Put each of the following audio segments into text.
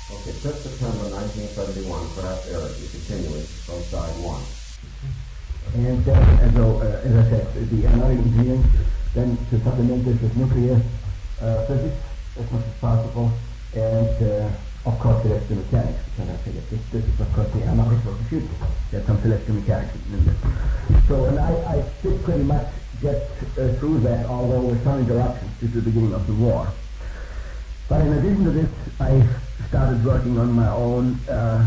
Okay, 5th September 1971, craft Eric, continuing from side 1. And as I said, the aeronautic engineering, then to supplement this with nuclear physics as much as possible, and of course celestial mechanics, because I figured this is of course the aeronautics of the future. There's some celestial mechanics in this. So, and I did pretty much get through that, although with some interruptions due to the beginning of the war. But in addition to this, I started working on my own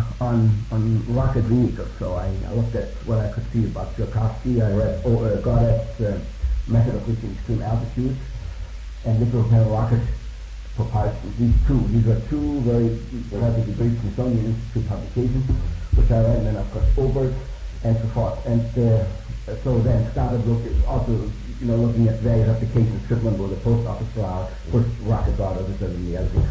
on rocket vehicles. So I looked at what I could see about Tsiolkovsky. I read Goddard's method of reaching extreme altitudes and liquid propellant rocket propulsion. These were two very relatively great Smithsonian Institute publications, which I read, and then of course Obert and so forth. And so then started looking at various applications. Strickland was a post office for our first rocket daughter, this was in reality.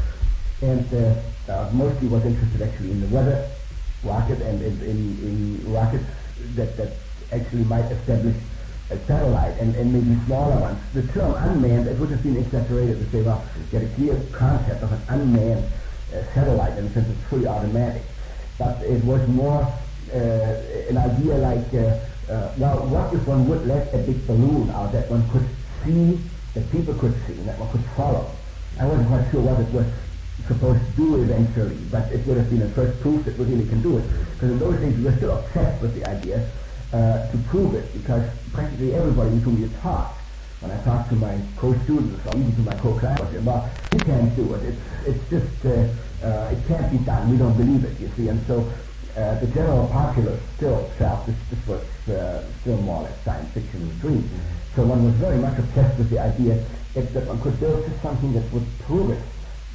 And mostly was interested actually in the weather rocket and in rockets that actually might establish a satellite and maybe smaller ones. The term unmanned, it would have been exaggerated to say, well, get a clear concept of an unmanned satellite in the sense it's fully automatic. But it was more an idea like, well, what if one would let a big balloon out that one could see, that people could see, and that one could follow? I wasn't quite sure what it was supposed to do eventually, but it would have been a first proof that we really can do it. Because in those days we were still obsessed with the idea to prove it, because practically everybody with whom you talk, when I talk to my co-students or even to my co-classmates, well, you can't do it. It's just, it can't be done. We don't believe it, you see. And so the general populace still felt this was still more or less science fiction and dream. So one was very much obsessed with the idea that one could build just something that would prove it.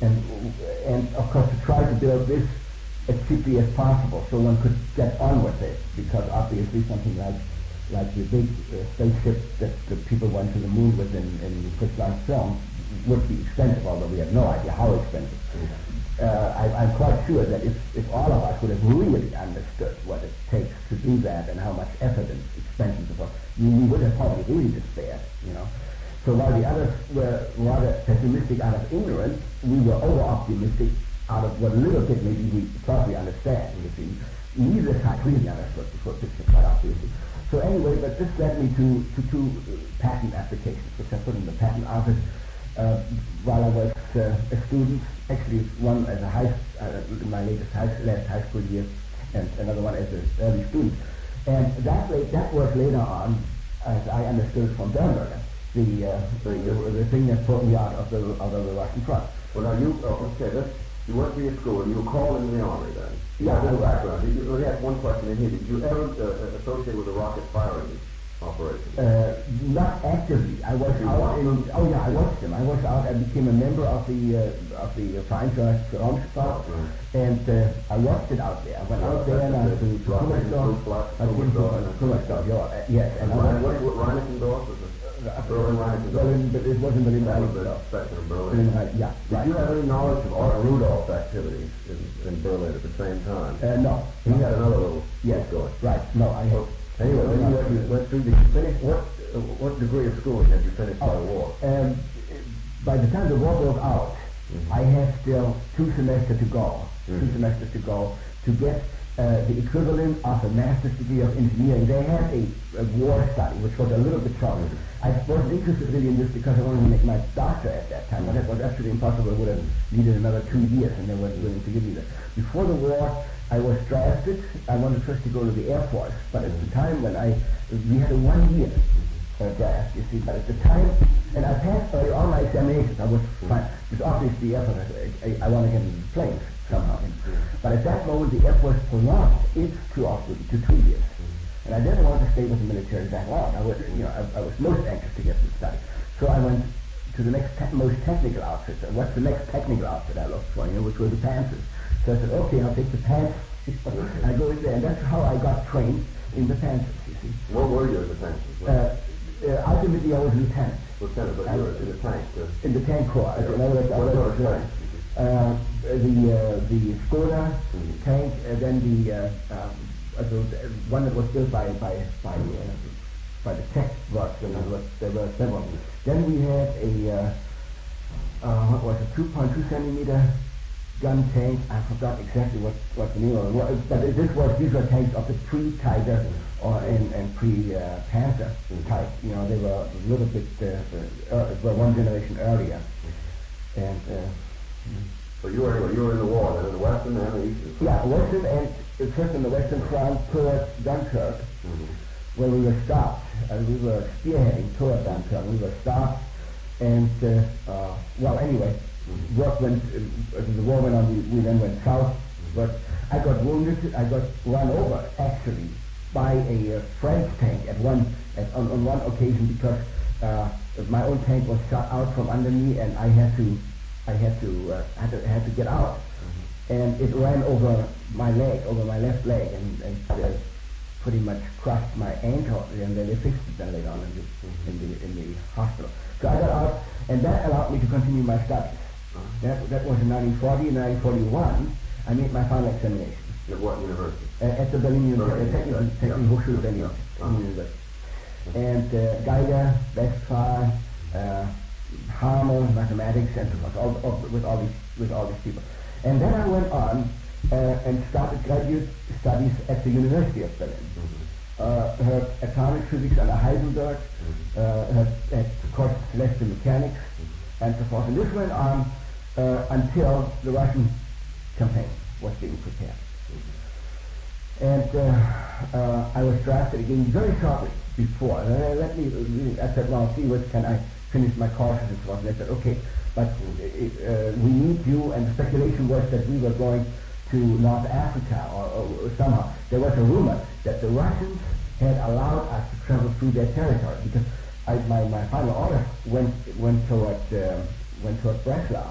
And of course to try to build this as cheaply as possible so one could get on with it, because obviously something like the big spaceship that the people went to the moon with in Fritz Lang's film would be expensive, although we have no idea how expensive. I'm quite sure that if all of us would have really understood what it takes to do that and how much effort and expense and so forth, we would have probably really despaired, you know. So while the others were rather pessimistic out of ignorance, we were over-optimistic out of what little bit maybe we probably understand, you see. Neither side really understood the full picture, quite obviously. So anyway, but this led me to two patent applications, which I put in the patent office while I was a student. Actually, one as in my last high school year, and another one as an early student. And that was later on, as I understood from Bernberger, the thing that put me out of the Russian front. Well, now you went to your school and you were called into the Army then. Yeah, I background. Let me ask one question in here. Did you ever associate with the rocket firing operation? Not actively. I was out in. Oh yeah, I watched them. I was out. I became a member of the Vereinsgeist für Raumfahrt, and I watched it out there. I went out there and I went to Kummersdorf. Yes. And what Reinickendorf was it? Berlin, but it wasn't Berlin. Berlin. Yeah. Did you have any knowledge of Art Rudolph's activities in Berlin at the same time? No. He had another little. Yes. Going. Right. No, I. Anyway, then you went through. Did you finish? What degree of schooling had you finished by the war? By the time the war broke out, I had still 2 semesters to go. 2 semesters to go to get the equivalent of a master's degree of engineering. They had a war study, which was a little bit shorter. I wasn't interested really in this because I wanted to make my doctorate at that time, but that was absolutely impossible. I would have needed another 2 years, and they weren't willing to give me that. Before the war, I was drafted. I wanted first to go to the Air Force, but at the time when we had a 1-year draft, you see, but at the time, and I passed all my examinations. I was fine. It's obviously the Air Force. I want to get into the planes somehow. But at that moment, the Air Force prolonged its off duty to 2 years. And I didn't want to stay with the military that long. I was most anxious to get to study. So I went to the next most technical outfit. And what's the next technical outfit I looked for, which were the Panthers. So I said, okay, I'll take the Panthers. I go in there, and that's how I got trained in the Panthers, you see. What were you in the Panthers? Ultimately, I was lieutenant. Lieutenant, but you were in the tank. In the tank corps. What sort of tank? The Skoda tank, and then the one that was built by the Czech works, and there were several. Then we had a 2.2 centimeter gun tank. I forgot exactly what the name of it was, but these were tanks of the pre-Tiger and pre-Panther type. They were a little bit were one generation earlier, and. So you were in the war, then in the Western and the Eastern Front. Yeah, Western and first in the Western Front towards Dunkirk, where we were stopped. We were spearheading toward Dunkirk. We were stopped, and anyway, the war went on. We then went south, but I got wounded. I got run over actually by a French tank on one occasion because my own tank was shot out from under me, and I had to get out, and it ran over my left leg, and pretty much crushed my ankle, and then they fixed it then later on in the hospital. So I got out, and that allowed me to continue my studies. That was in 1940. In 1941, I made my final examination. At what university? At the Berlin University, Technische Hochschule Berlin University. And Geiger, Westphal, Harmer, mathematics, and so forth, with all these people. And then I went on and started graduate studies at the University of Berlin. Had atomic physics under Heisenberg, had course celestial mechanics, and so forth. And this went on until the Russian campaign was being prepared. And I was drafted again very shortly before. I said, well, see, what can I finish my courses and so on. And they said, okay, but we need you, and the speculation was that we were going to North Africa or somehow. There was a rumor that the Russians had allowed us to travel through their territory because my final order went toward Breslau,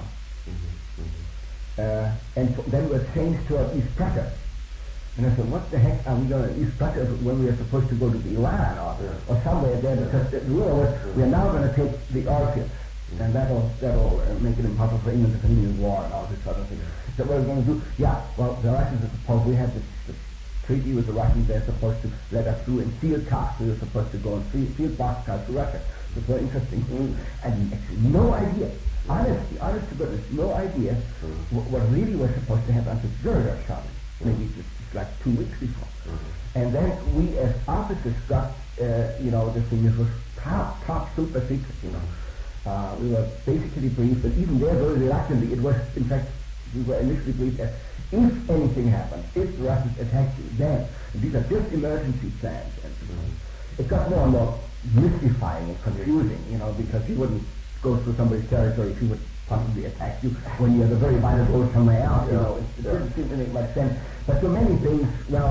and then we were changed toward East Prussia. And I said, what the heck are we going to East Prussia when we are supposed to go to Iran or somewhere there? Because the rumor was we are now going to take the oil fields, and that'll make it impossible for England to continue the war and all this sort of thing. So what are we going to do? Yeah, well, the Russians are supposed, we have this treaty with the Russians. They're supposed to let us through in field cars. We were supposed to go in field boxcars to Russia. It was very interesting. And actually no idea, honest to goodness, no idea what really was supposed to happen until very, very shortly. Maybe just like 2 weeks before. And then we as officers got, the thing was top super secret, we were basically briefed, but even there very reluctantly, it was, in fact, we were initially briefed as if anything happened, if the Russians attacked you, then, and these are just emergency plans. And it got more and more mystifying and confusing, because you wouldn't go through somebody's territory if he would possibly attack you when you're the very vital road somewhere else. It didn't seem to make much sense. But so many things,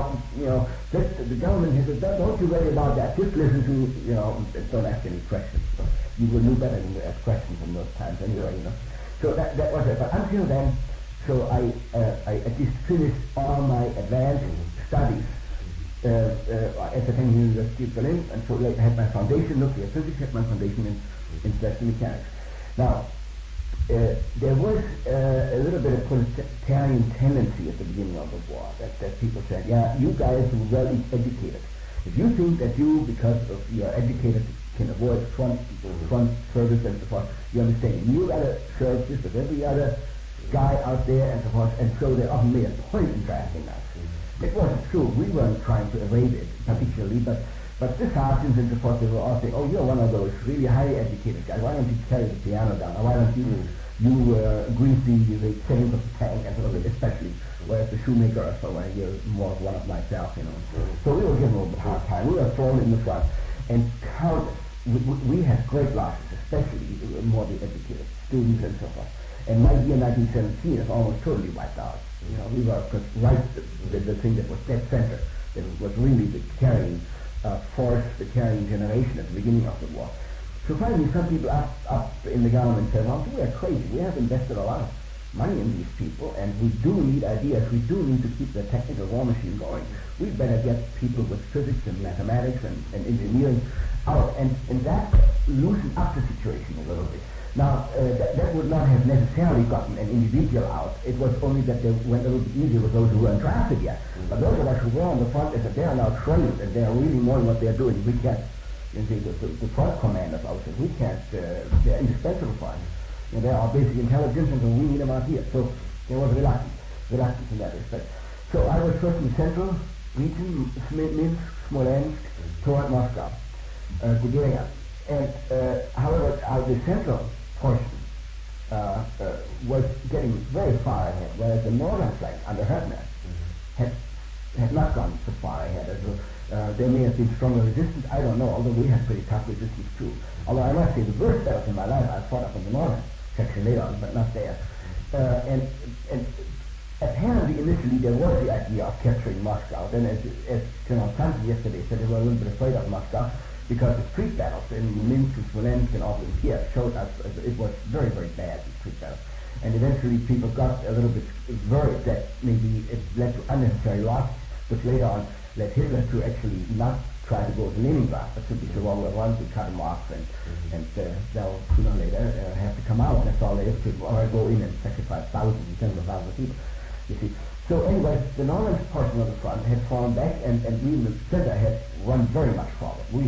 the government has said, don't you worry about that. Just listen to, don't ask any questions. You will know better than to ask questions in those times anyway, So that was it. But until then, so I at least finished all my advanced studies at the University of Berlin, and so I had my foundation, nuclear physics, had my foundation in celestial mechanics. Now, there was a little bit of totalitarian tendency at the beginning of the war, that people said, yeah, you guys were well educated. If you think that you, because of you are educated, can avoid front service and so forth, you're mistaken. You got to serve just with every other guy out there and so forth, and so they often made a point in drafting us. It wasn't true. We weren't trying to evade it particularly, but the sergeants and so forth, they were all saying, oh, you're one of those really highly educated guys. Why don't you carry the piano down? Or why don't you grease the chains of the tank, and sort of, especially whereas the shoemaker or so, where you're more one of myself, So we were given a little bit hard time. We were thrown in the front, and countless. We had great losses, especially more the educated students and so forth. And my year 1917 is almost totally wiped out. We were right the thing that was dead center, that was really the carrying force, the carrying generation at the beginning of the war. So finally, some people up in the government said, well, we are crazy. We have invested a lot of money in these people, and we do need ideas. We do need to keep the technical war machine going. We better get people with physics and mathematics and engineering out, and that loosened up the situation a little bit. Now, that would not have necessarily gotten an individual out. It was only that they went a little bit easier with those who weren't drafted yet. But those of us who were on the front, is that they are now trained, and they are really knowing what they're doing. We can't, the front commanders, I would say, we can't, they're indispensable for us. They are basic intelligence, and we need them out here. So There was reluctance in that respect. So I was first in the central region, Minsk, Smolensk, toward Moscow, Guderian. And however, the central portion was getting very far ahead, whereas the northern flank under Herdman had not gone so far ahead. There may have been stronger resistance, I don't know, although we had pretty tough resistance too. Although I must say the worst battles in my life I fought up in the northern section later on, but not there. And apparently initially there was the idea of capturing Moscow. Then as General Thompson yesterday said, they were a little bit afraid of Moscow because the street battles in Minsk and Smolensk and also in Kiev showed us it was very, very bad, the street battles. And eventually people got a little bit worried that maybe it led to unnecessary loss, which later on led Hitler to actually not try to go to Leningrad, but simply to World War I to cut him off, and they'll sooner or later have to come out, and that's all they have to do, or go in and sacrifice thousands and tens of thousands of people, you see. So anyway, the northern portion of the front had fallen back, and we in the center had run very much forward. We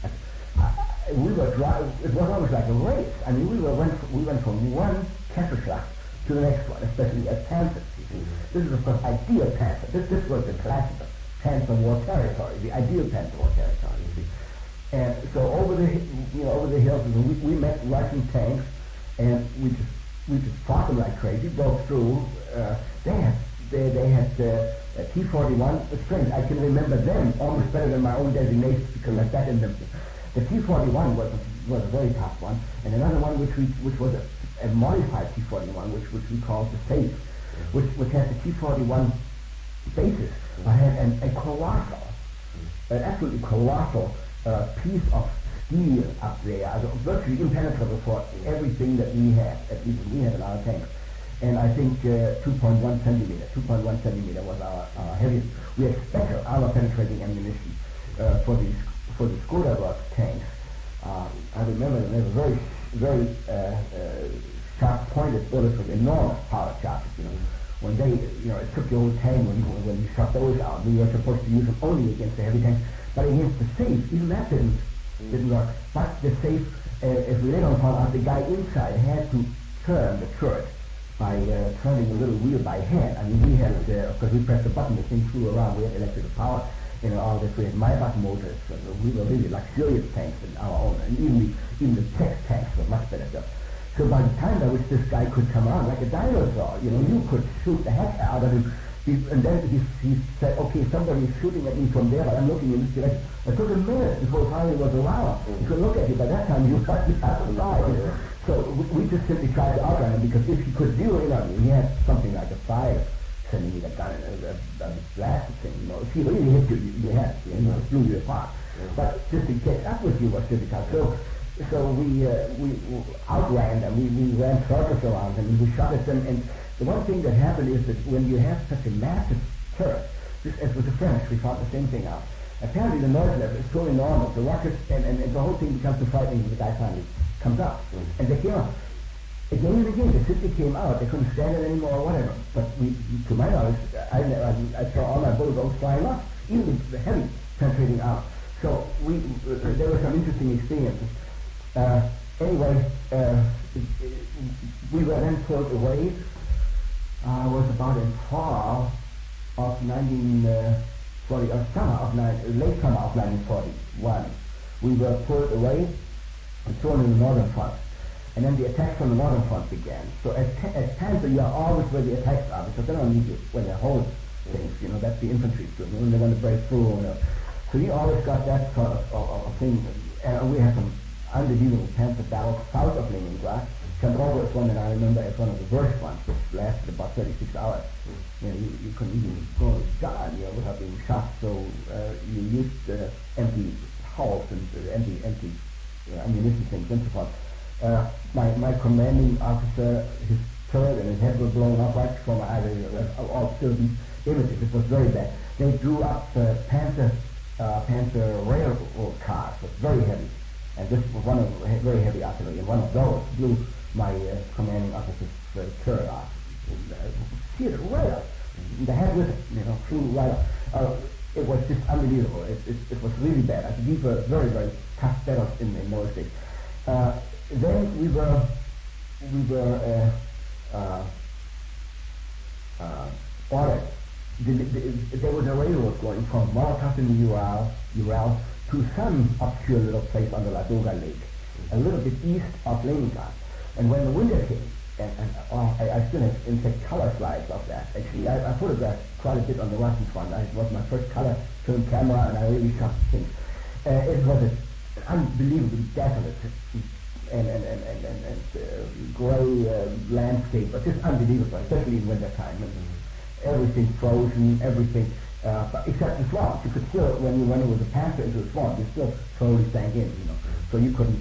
were it was almost like a race. I mean, we went from one Kaiserschlacht to the next one, especially as panthers. This is of course ideal panther. This was the classical Panther War territory, the ideal Panther War territory, you see. And so over the hills, we met Russian tanks, and we just fought them like crazy, broke through. They had T-41 strength. I can remember them almost better than my own designations because I sat in them. The T-41 was a very tough one, and another one which was a modified T-41, which we called the Safe, which had the T-41 basis. I had a colossal, an absolutely colossal piece of steel up there, virtually impenetrable for everything that we had, at least we had in our tanks. And I think 2.1 centimeter was our heaviest. We had special armor-penetrating ammunition for the Skoda Works tanks. I remember them. They were very sharp-pointed bullets with enormous power charges. When they, it took the whole tank when you shot those out. We were supposed to use them only against the heavy tanks, but against the Safe, even that didn't work. But the Safe, as we later on found out, the guy inside had to turn the turret by turning a little wheel by hand. I mean, we had, of course, we pressed the button, the thing flew around. We had electrical power, all this. We had Maybach motors. We were really luxurious tanks in our own, and even the tech tanks were much better stuff. So by the time by which this guy could come on like a dinosaur, you could shoot the heck out of him. And then he said, okay, somebody's shooting at me from there, but I'm looking in this direction. It took a minute before finally was around. He could look at you. By that time, you got outside. So we just simply tried to outrun him, because if he could zero in on you, he had something like a 5-centimeter gun, a blasted thing. If he really hit you, you had, it blew you apart. But just to catch up with you was difficult. So we outran them. We ran circles around them, and we shot at them. And the one thing that happened is that when you have such a massive turret, just as with the French, we found the same thing out. Apparently the noise level is so enormous, the rockets, and the whole thing becomes so frightening when the guy finally comes up. And they came out. Again and again, they simply came out. They couldn't stand it anymore or whatever. But to my knowledge, I saw all my bullets flying off, even the heavy penetrating out. So there were some interesting experiences. Anyway, we were then pulled away. It was about in fall of 1940, late summer of 1941. We were pulled away and thrown in the northern front. And then the attacks from the northern front began. So at times you are always where the attacks are, because they don't need you when they hold things, that's the infantry doing, when they want to break through. So you always got that sort of thing. And we had some unbelievable panther battles south of Leningrad. Chandrova is one that I remember as one of the worst ones, which lasted about 36 hours. You couldn't even go down, without being shot. So you used empty hulls and empty ammunition things and so forth. My commanding officer, his turret and his head were blown up right before my eyes. All still these images. It was very bad. They drew up Panther railroad cars, was very heavy. And this was one of very heavy artillery, and one of those blew my commanding officer's turret off. See it right up. The head with it, flew right up. It was just unbelievable. It was really bad. I think these were very, very tough battles in those days. Then we were ordered. There was a railroad going from Molotov in the Ural to some obscure little place on the Ladoga Lake, a little bit east of Leningrad. And when the winter came, I still have, in fact, color slides of that. Actually, I photographed quite a bit on the Russian front. It was my first color film camera, and I really shot things. It was an unbelievably desolate and gray landscape, but just unbelievable, especially in winter time. Everything frozen, everything, but except the swamp. You could still, when it was a pasture into the swamp, you still slowly sank in, So you couldn't,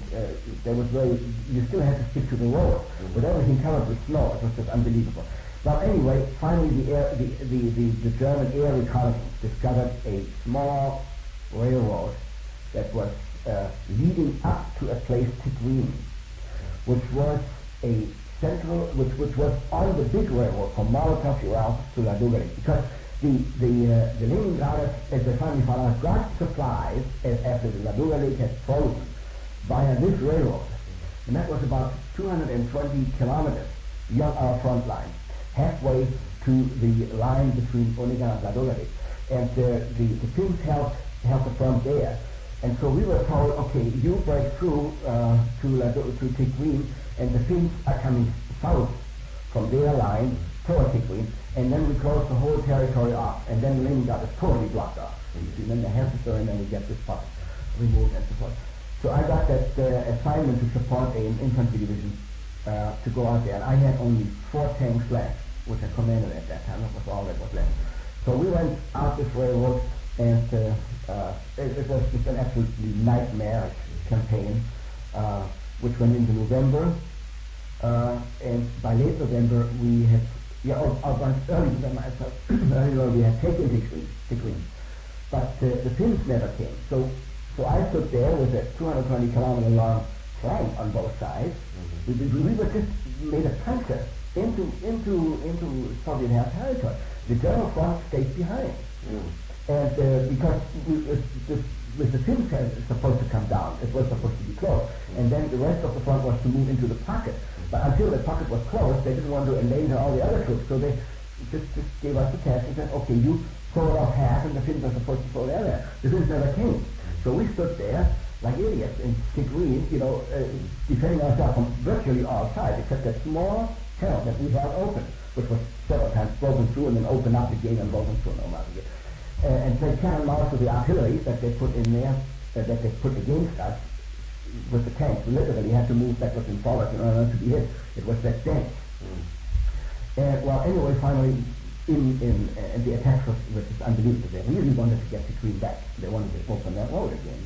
you still had to stick to the road. With everything covered with snow, it was just unbelievable. Well, anyway, finally the German air reconnaissance discovered a small railroad that was leading up to a place, Tigrin, which was a central, which was on the big railroad from Molotov to Ladoga, because the Leningraders, as they finally found out, got supplies after the Ladoga Lake had frozen via this railroad, and that was about 220 kilometers beyond our front line, halfway to the line between Onega and Ladoga Lake, and the Finns held the front there. And so we were told, okay, you break through to Tigrin, and the Finns are coming south from their line toward Tigrin, and then we close the whole territory off, and then Leningrad is totally blocked off. And then they have to go, and then we get this part removed and so forth. So I got that assignment to support an infantry division to go out there, and I had only 4 tanks left, which I commanded at that time. That was all that was left. So we went out this railroad, and it was just an absolutely nightmarish campaign, which went into November, and by late November we had, early November we had taken Tigrin, but the Finns never came. So I stood there with a 220 kilometer long flank on both sides. Mm-hmm. We were just made a puncture into Soviet held territory. The German front stayed behind. Mm. And because with the Finns supposed to come down, it was supposed to be closed, and then the rest of the front was to move into the pocket. But until the pocket was closed, they didn't want to endanger all the other troops, so they just gave us the task and said, okay, you throw it off half, and the Finns are supposed to throw the other half. The Finns never came. So we stood there like idiots in Tigrin, defending ourselves from virtually all sides, except that small channel that we held open, which was several times broken through and then opened up again and broken through and over again. And they cannonballs with the artillery that they put in there, that they put against us with the tanks. We literally had to move backwards and forwards in order to be hit. It was that dense. Well, anyway, finally, in the attack was just unbelievable. They really wanted to get Tigrin back. They wanted to open that road again.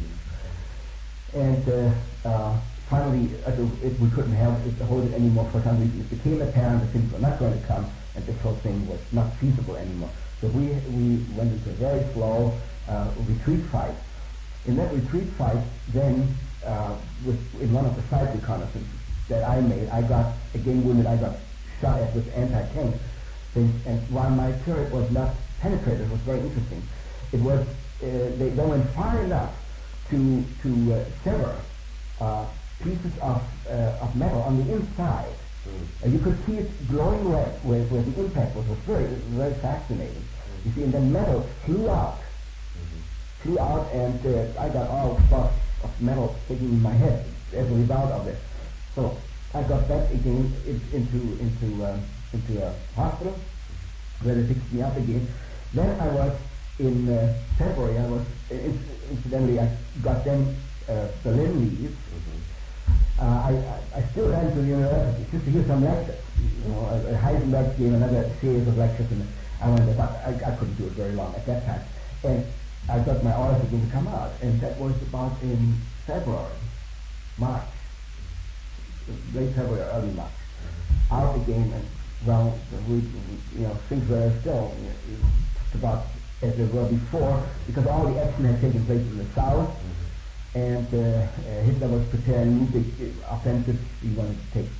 And finally, we couldn't hold it anymore for some reason. It became apparent that things were not going to come, and this whole thing was not feasible anymore. So we went into a very slow retreat fight. In that retreat fight, then, in one of the side reconnaissances that I made, I got, again wounded, I got shot at with anti-tank things, and while my turret was not penetrated, it was very interesting. It was, they went far enough to sever pieces of metal on the inside. You could see it glowing red where the impact was very, very fascinating. You see, and then metal flew out, and I got all sorts of metal sticking in my head as a result of it. So I got back again into a hospital where they fixed me up again. Then I was in February. Incidentally, I got then Berlin leave. I still went to the university just to hear some lectures. Heisenberg gave another series of lectures, and I went there, but I couldn't do it very long at that time. And I got my orders again to come out, and that was about in March, late February, early March. Out again, and well, things were still about as they were before, because all the action had taken place in the south. And Hitler was preparing a new big offensive. He wanted to take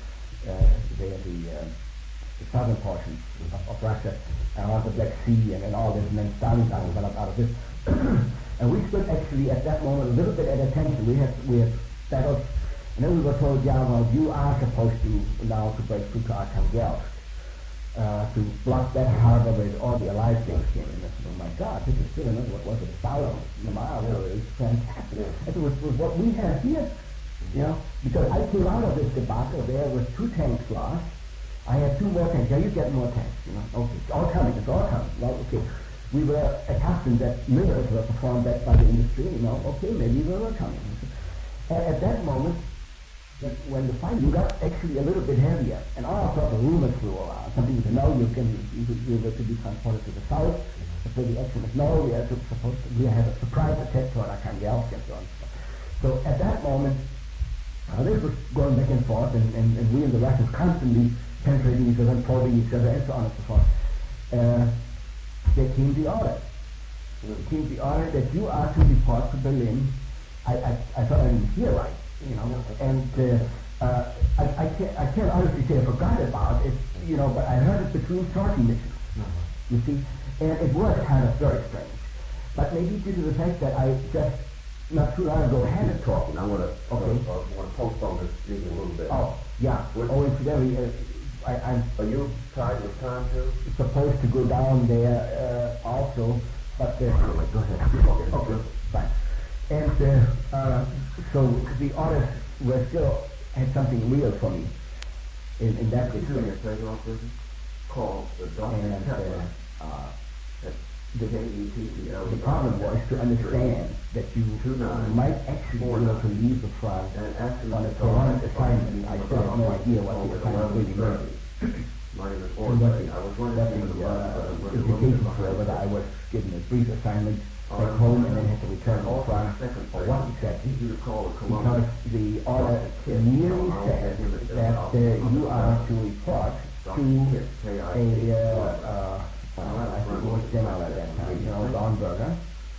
the southern portion of Russia around the Black Sea and all this, and then Stalin developed out of this. And we stood actually at that moment a little bit at attention. We had battles, and then we were told, yeah, well, you are supposed to now to break through to Arkhangelsk. to block that harbor where all the Allied things came in. I said, oh my God, this is still another, what was it, 1,000 miles? It's fantastic. It was what we have here, because I came out of this debacle there with 2 tanks lost. I had 2 more tanks. Yeah, you get more tanks, Okay, it's all coming. Well, okay. We were accustomed that mirrors were performed back by the industry, okay, maybe we were coming. At that moment, when the fighting got actually a little bit heavier, and all sorts of rumors flew around. Some people said, no, you were to be transported to the south. Before the action was, no, we have a surprise attack toward Arkhangelsk and so on. So at that moment, this was going back and forth, and we and the Russians constantly penetrating each other and probing each other and so on and so forth. There came the order. That you are to depart to Berlin. I thought I didn't hear right. And I can't honestly say I forgot about it, but I heard it between sortie missions, you see, and it was kind of very strange. But maybe due to the fact that I just not too long ago had a talk. I want to postpone this meeting a little bit. Oh, yeah. It's very. Are you tied with time too? Supposed to go down there also, but go ahead. Okay, fine. And so the artists were still had something real for me in that respect. Called the Dr. The problem was to understand that you might actually be able to leave the front on a prolonged assignment. I still have no idea what the assignment really meant. What the implications were, whether I was given a brief assignment back home and then had to return to the front, or what exactly. Because the order merely says that you are to report to I think it was general at that time, Dornberger,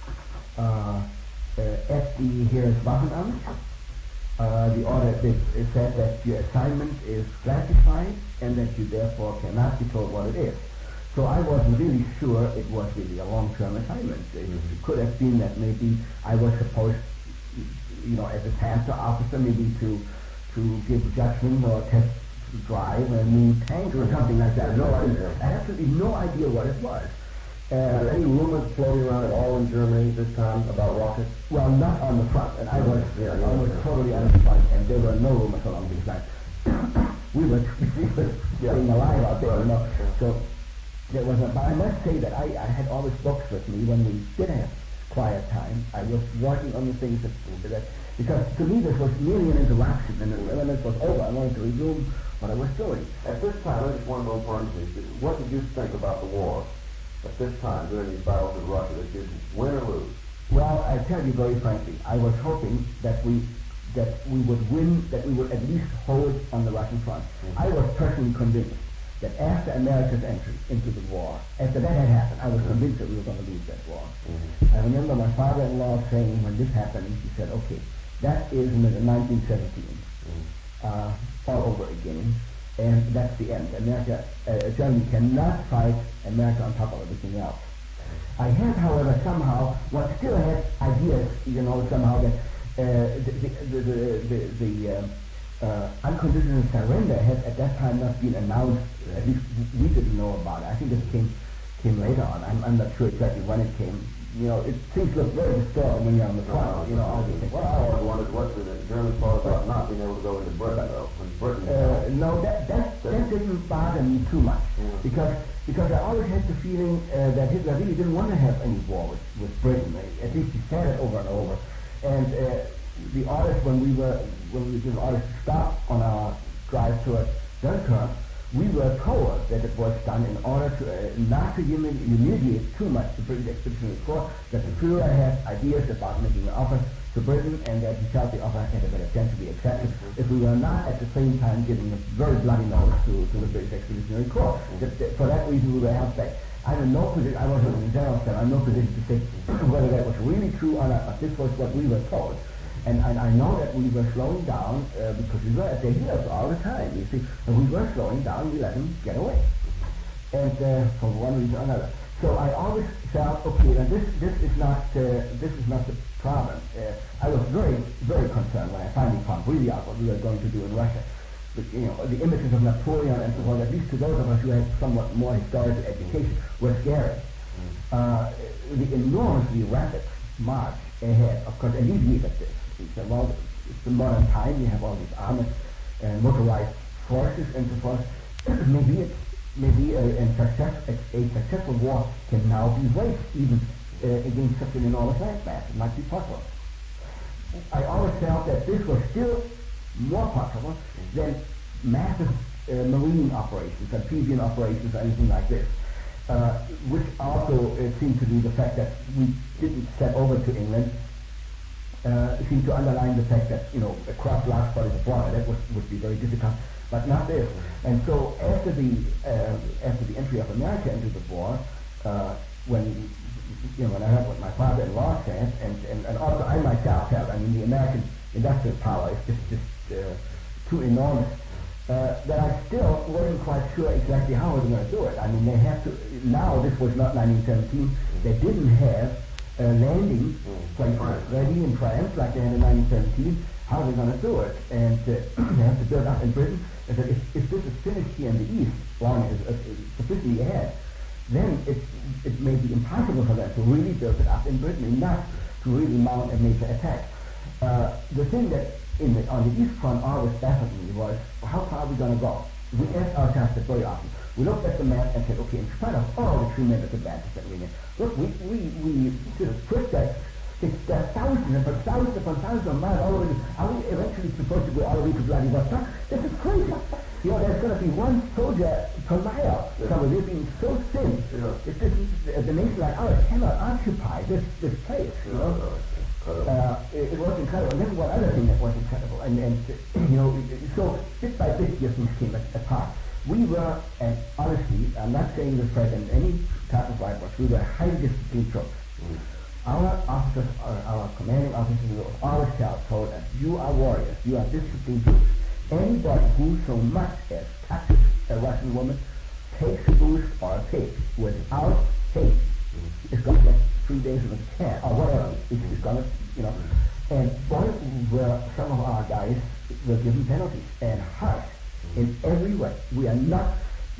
at the Heereswaffenamt. The order said that your assignment is classified and that you therefore cannot be told what it is. So I wasn't really sure it was really a long-term assignment. It could have been that maybe I was supposed, as a tanker officer, maybe to give judgment or test drive a new tank or something like that. I had absolutely no idea what it was. Any rumors floating around at all in Germany this time about rockets? Well, not on the front, and I was totally on the front, and there were no rumors along these lines. we were staying alive out there, So there was but I must say that I had all these books with me when we did have quiet time. I was working on the things that because to me this was merely an interruption, and when it was over, I wanted to resume what I was doing. At this time, I just want to know, parentheses, what did you think about the war at this time during these battles in Russia? Did you win or lose? Well, I tell you very frankly, I was hoping that we would win, that we would at least hold on the Russian front. I was personally convinced that after America's entry into the war, after that had happened, I was convinced that we were going to lose that war. I remember my father-in-law saying when this happened, he said, okay, that is in 1917. All over again, and that's the end. Germany cannot fight America on top of everything else. I had, however, somehow, still had ideas, somehow that the unconditional surrender had at that time not been announced. At least we didn't know about it. I think it came later on. I'm not sure exactly when it came. Things look very disturbing when you're on the front. All these things. Well, I always wondered what the Germans thought about not being able to go into Britain, though. No, that didn't bother me too much, because I always had the feeling that Hitler really didn't want to have any war with Britain. At least he said it over and over. And the orders when we were given orders to stop on our drive toward Dunkirk, we were told that it was done in order to not to humiliate too much the British Expeditionary Corps, that the Führer had ideas about making an offer to Britain, and that he felt the offer had a better chance to be accepted if we were not at the same time giving a very bloody nose to the British Expeditionary Corps. For that reason we were held back. I'm in no position, I wasn't in general staff, I'm in no position to say whether that was really true or not, but this was what we were told. And I know that we were slowing down because we were at their heels all the time, you see. And we were slowing down, we let them get away. And for one reason or another. So I always felt, okay, now this is not the problem. I was very, very concerned when I finally found really out what we were going to do in Russia. the images of Napoleon and so on, at least to those of us who had somewhat more historical education, were scary. The enormously rapid march ahead, of course, alleviated this. Well, it's the modern time, we have all these armored and motorized forces and so forth. maybe a successful war can now be waged even against such an enormous landmass. It might be possible. I always felt that this was still more possible than massive marine operations, amphibian operations, or anything like this, which also seemed to be the fact that we didn't set over to England, seemed to underline the fact that, across large bodies of water, that would be very difficult, but not this. And so after the entry of America into the war, when I heard what my father-in-law said, and also I myself felt, the American industrial power is just too enormous, that I still wasn't quite sure exactly how they were going to do it. They have to, now this was not 1917, they didn't have a landing place ready in France like they had in 1917. How are they going to do it? And they have to build up in Britain. And said, if this is finished here in the East, long as sufficiently ahead, then it may be impossible for them to really build it up in Britain, enough to really mount a major attack. The thing that on the East Front always baffled me was, how far are we going to go? We asked ourselves that very often. We looked at the map and said, okay, in spite of all the tremendous advances that we made, look, we just pushed that thousands upon thousands of miles all the way. Are we eventually supposed to go all the way to Vladivostok? This is crazy. There's going to be one soldier per mile. We're being so thin. The nation like ours cannot occupy this place. It was incredible. And then one other thing that was incredible, so bit by bit things came apart. We were, and honestly, I'm not saying this right in any type of right, but we were highly disciplined troops. Our officers, our commanding officers, always told us, you are warriors, you are disciplined troops. Anybody who so much as touches a Russian woman, takes a boost or a pig without hate, is going to get 3 days in a can, or whatever. It's going to, And boy, some of our guys were given penalties, and harsh in every way. We are not,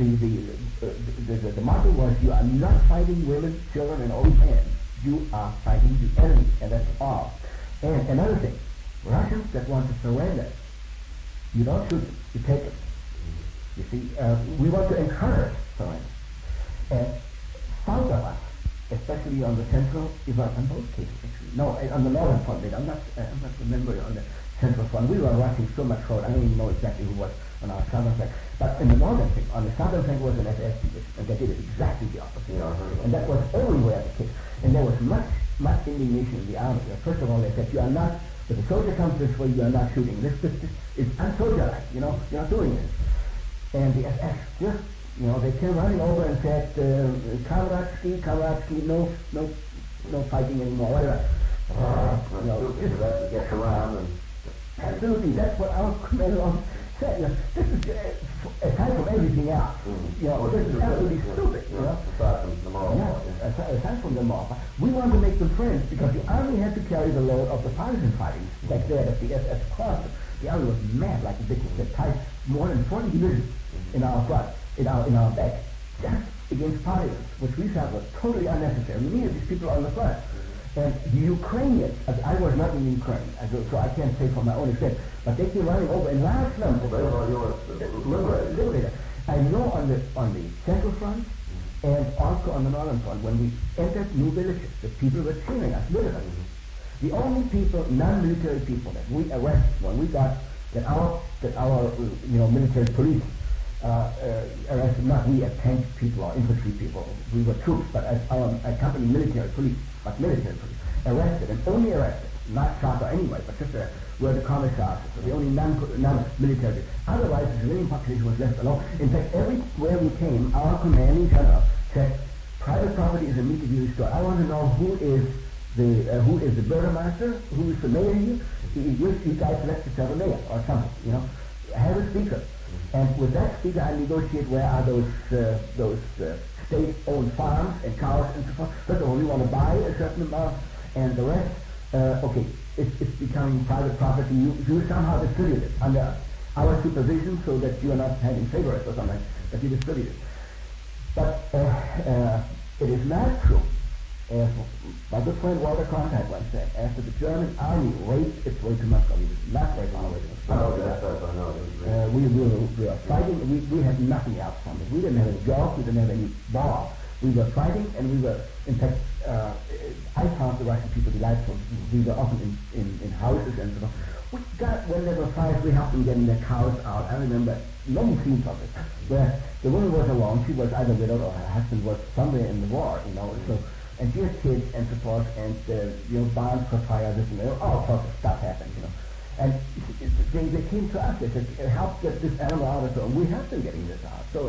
the motto was, you are not fighting women, children, and old men. You are fighting the enemy, and that's all. And another thing, Russians that want to surrender, you don't shoot them, you take them. You see, we want to encourage surrender. And south of us, especially on the central, on both cases actually. No, on the northern front, I'm not remembering on the central front. We were rushing so much forward, I don't even know exactly who was on our southern flank. But in the northern flank, on the southern flank was an SS division, and they did it exactly the opposite. And that was everywhere the case. And there was much indignation in the army. First of all, they said, you are not, if a soldier comes this way, you are not shooting. This is unsoldierlike, you're not doing this. And the SS just, they came running over and said, Kamradsky, no fighting anymore, whatever. Just get around and... Absolutely, that's what our commander said. This is aside from everything else. This is absolutely stupid. Aside from the moral. Aside from the moral. We want to make them friends because the army had to carry the load of the partisan fighting back there at the SS crossed. The army was mad like a bitch that tied more than 40 divisions in our front, in our back, just against partisans, which we felt was totally unnecessary. We needed these people on the front. And the Ukrainians, I was not in Ukraine, so I can't say from my own experience, but they came running over in large numbers. Liberated. I know on the central front and also on the northern front, when we entered new villages, the people were cheering us, literally. The only people, non-military people that we arrested when we got that our military police arrested, not we as tank people or infantry people, we were troops, but as our company military police, arrested, and only arrested, not shot or anyway, but just were the commissars, so the only non-military. Otherwise, the civilian population was left alone. In fact, everywhere we came, our commanding general said, private property is immediately restored. I want to know who is the burgomaster, who is the mayor here. You guys select yourself a mayor or something, have a speaker. And with that speaker, I negotiate where are those state-owned farms and cows and so forth. First of all, we want to buy a certain amount, and the rest, it's becoming private property. You somehow distribute it under our supervision so that you are not having favorites or something, that you distribute it. But it is not true, as my good friend Walter Cronkite once said, after the German army raced its way to Moscow, we did not race on our way to Moscow. We were fighting, we had nothing else from it. We didn't have any jobs, we didn't have any bar. We were fighting, and we were, in fact, I found the Russian people delightful. We were often in houses and so on. When there were fires, we helped them getting their cows out. I remember many scenes of it, where the woman was alone. She was either widowed or her husband was somewhere in the war, So, and she had kids and so forth, and barns for fire, this and that, all sorts of stuff happened, And they came to us. They said, "Help get this animal out of it." And we helped them getting this out. So,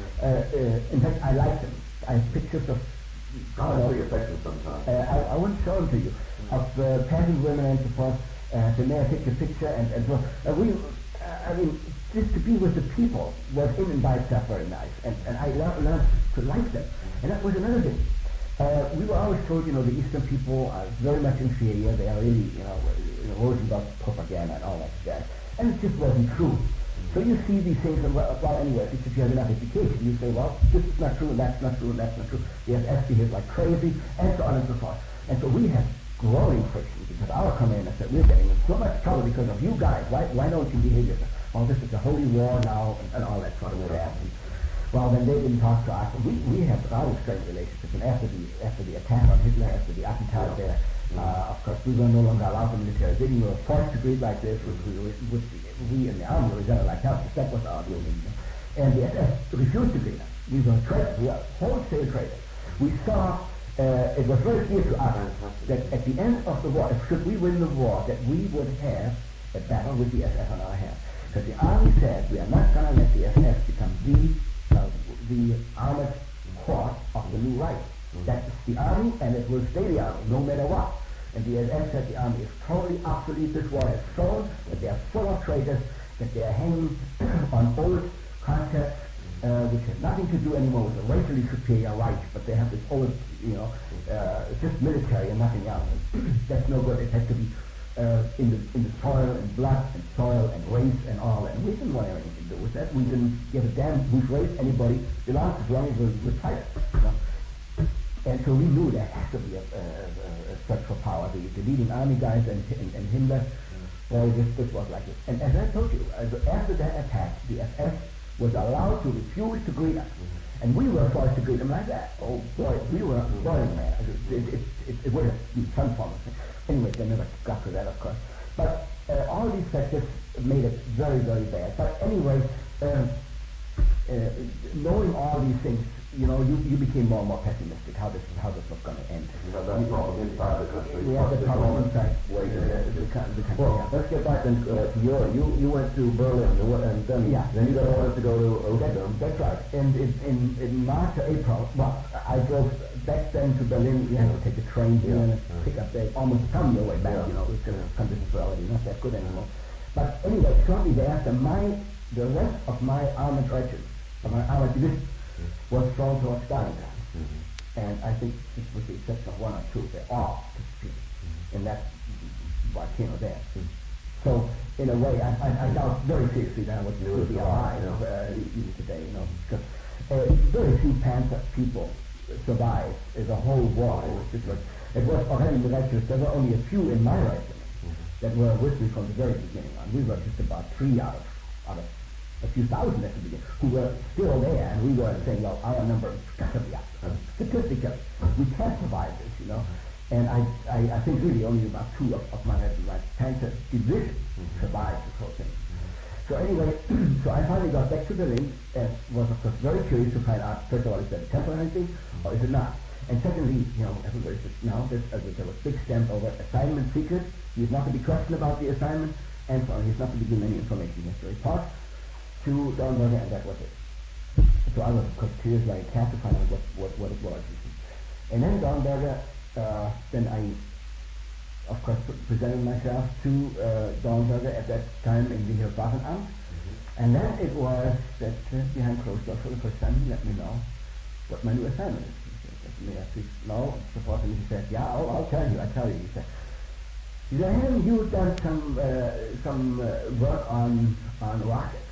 in fact, I like them. I have pictures of. I'll show you pictures sometime. I won't show them to you of passing women and so forth. The mayor takes a picture and so on. Just to be with the people was in and by itself very nice, and I learned to like them. And that was another thing. We were always told, the Eastern people are very much inferior. They are really, Roosevelt propaganda and all that stuff. And it just wasn't true. So you see these things, and well, anyway, if you have enough education, you say, well, this is not true, and that's not true, and that's not true. The SS behaves like crazy, and so on and so forth. And so we have growing friction, because our commander said, we're getting in so much trouble because of you guys. Why don't you behave yourself? Well, this is a holy war now, and all that sort of stuff. Well, then they didn't talk to us. We have rather strange relationships, and after the attack on Hitler, after the attentat there, of course, we were no longer allowed the military bidding. We were forced to greet like this, which we in the army resented like hell, because that was our doing. And the SS refused to greet us. We were traitors. We were wholesale traitors. We saw, it was very clear to us that at the end of the war, should we win the war, that we would have a battle with the SS on our hands. Because the army said, we are not going to let the SS become the armored corps of the new right. That's the army, and it will stay the army, no matter what. And the SS said the army is totally obsolete. This war has shown that they are full of traitors, that they are hanging on old concepts, which have nothing to do anymore with the racially superior right, but they have this old, just military and nothing else. That's no good. It has to be in the soil and blood and soil and race and all that. And we didn't want anything to do with that. We didn't give a damn whose race anybody belongs, as long as we're fighting. And so we knew there has to be a search for power. The leading army guys and Himmler, this was like this. And as I told you, after that attack, the SS was allowed to refuse to greet us. And we were forced to greet them like that. Oh boy, we were boiling mad. It would have been fun for us. Anyway, they never got to that, of course. But all these factors made it very, very bad. But anyway, knowing all these things, you became more and more pessimistic how this was going to end. That's problem inside the country. We have the problem inside the country. Well, let's get back then to you went to Berlin, and then you got orders to go to Amsterdam. That's right. And in March or April, I drove back then to Berlin. You had to take a train here and pick up there, almost come your way back. Conditions were already not that good anymore. But anyway, shortly thereafter, the rest of my armored regiment, my armored division, was thrown towards Stalingrad. And I think, with the exception of one or two, they all disappeared in that volcano there. So, in a way, I doubt very seriously that I would be alive even today, because very few Panzer people survived the whole war. It was already miraculous. There were only a few in my regiment that were with me from the very beginning on. We were just about 3 out of a few thousand at the beginning, who were still there, and we were saying, well, our number has got to be up. Statistically, we can't survive this, And I think really only about 2 of my Panzer division survived this whole thing. So anyway, so I finally got back to Berlin, and was of course very curious to find out, first of all, is that a temporary thing, or is it not? And secondly, everybody says now there was big stamp over assignment secret. He is not to be questioned about the assignment, and so on. He is not to be given any information. He has to report to Dornberger, and that was it. So I was, of course, curious like a cat to find out what it was. And then Dornberger, then I, of course, presented myself to Dornberger at that time in the Waffenamt. And then it was that behind closed doors for the first time he let me know what my new assignment is. He said, may I please know? And he said, yeah, I'll tell you. He said, haven't you done some work on on rockets.